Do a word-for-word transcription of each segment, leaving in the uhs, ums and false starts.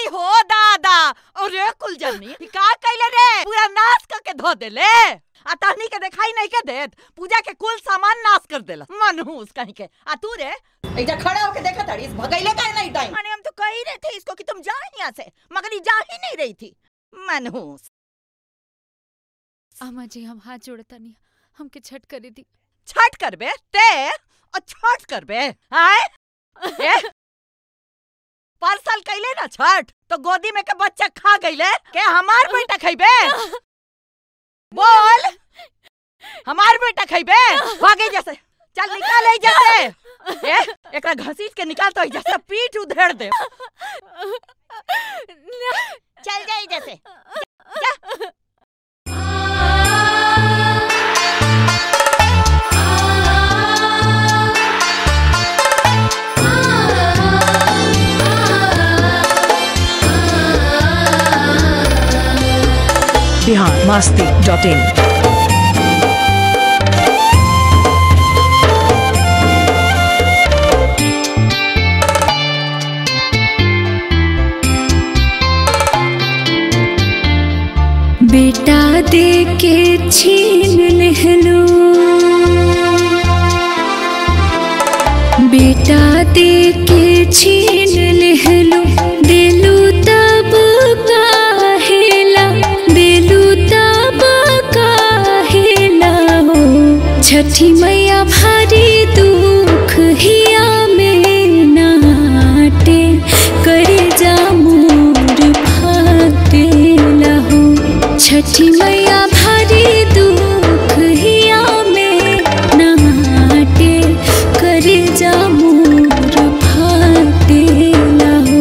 हो दादा, अरे कुल जन्नी का कइले रे, पूरा नाश करके धो देले। आ तहनी के दिखाई नहीं के देत, पूजा के कुल सामान नाश कर देला मनहूस कहीं के। आ तू रे इधर खड़ा होके देखा ताड़ी, भगैले काहे नहीं दाई? अरे हम तो कह ही रहे थे इसको कि तुम जाओ यहाँ से, मगर ये जा ही नहीं रही थी मनहूस। अम्मा जी हम हाथ जोड़ता नहीं, हमके छठ करे दी। छठ करबे ते और छठ करबे आए पार्सल कैले ना छठ तो गोदी में के बच्चा खा गईले के हमार बेटा खइबे? बोल हमार बेटा खइबे? भागे जैसे चल निकाल आई जैसे ए एकरा घसीट के निकाल तो जैसे पीठ उधेड़ दे। चल जाई जैसे जा। बिहार मस्ती डॉट इन। बेटा दे के छीन लेहलो, बेटा दे के छीन लेहलो, देलू तब काहेला, देलू तब काहेला हो। छठी मैया भारी दुख हिया में नाटे, करे जा मोर फाटेला हो। छठी मैया भारी दुख हिया में नाटे, करे जा मोर फाटेला हो।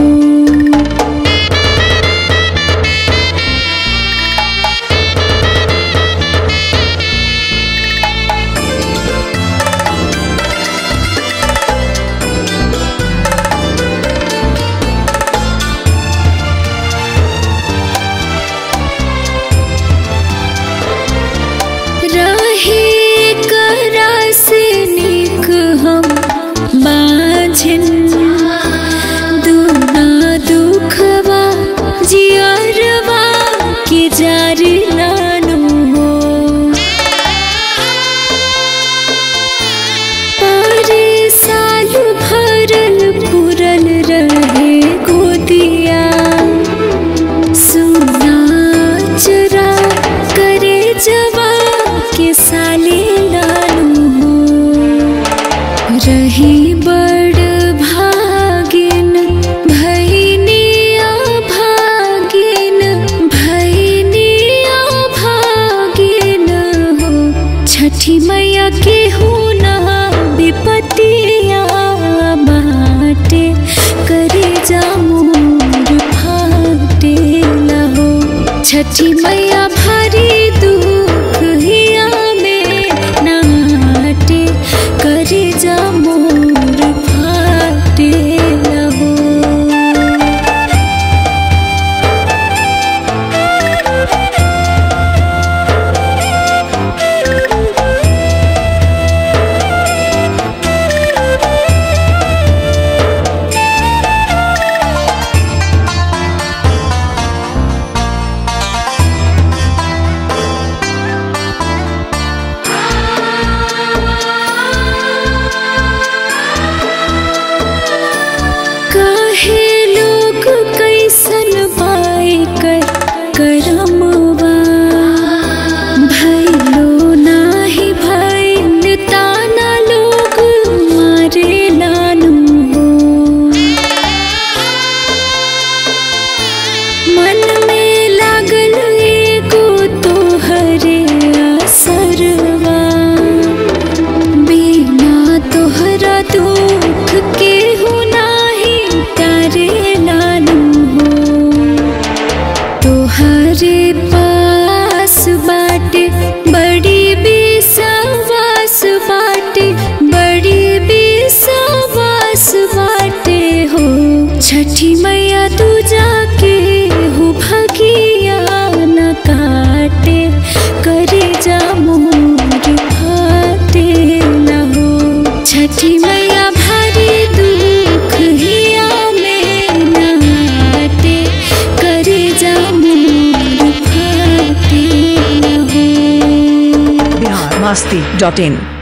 रही बड़ भागिन भैनिया भागिन, भैनिया भागिन हो। छठी मैया के हो ना विपतिया बाटे, करे जा मोर फाटेला हो। छठी मैया भारी दुख हिया में नाटे, करे जा मोर फाटेला हो। छठी मैया तू जाके हो भगिया न काटे, करे जा मोर फाटेला हो। छठी मैया भारी दुख हिया में नाटे, मास्ती डॉट इन।